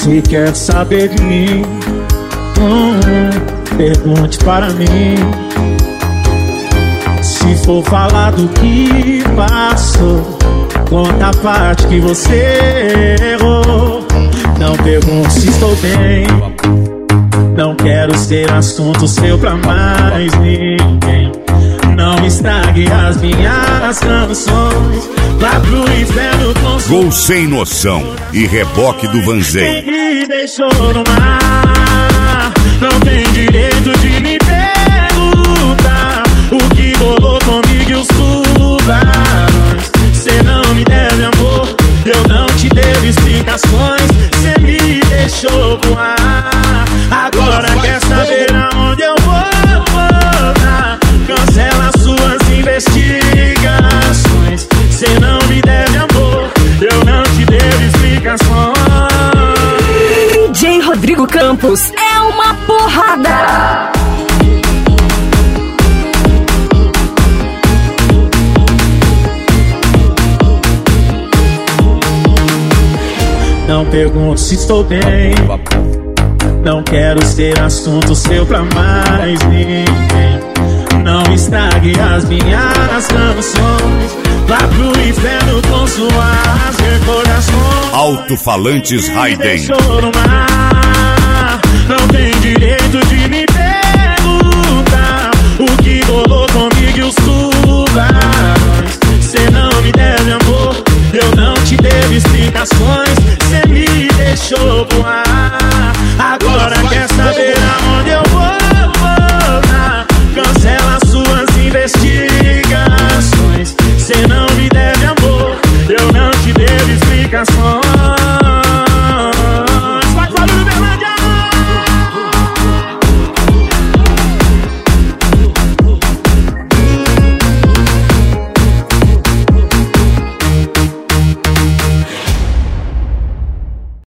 Se quer saber de mim, pergunte para mim. Se for falar do que passou, conta a parte que você errou. Não pergunte se estou bem, não quero ser assunto seu pra mais ninguém. Não estrague as minhas canções, vá pro inferno com Gol Sem Noção e reboque do Vanzei. quem me deixou no mar, não tem direito de me perguntar o que rolou comigo e os tubarões. Cê não me deve amor, eu não te devo explicações. Cê me deixou voar, agora quer saber aonde eu vou voltar. Cancela suas investigações. Cê não me deve amor, eu não te devo explicações. DJ Rodrigo Campos é uma porrada. Não pergunto se estou bem, não quero ser assunto seu pra mais ninguém. Não estrague as minhas canções, vá pro inferno com suas recordações. Alto-falantes Raiden. Não tem direito de me perguntar o que rolou comigo e os tubarões. Cê não me deve amor, eu não te devo explicações. Cê me deixou voar, agora quer saber aonde eu vou voltar. Cancela suas investigações. Cê não me deve amor, eu não te devo explicações.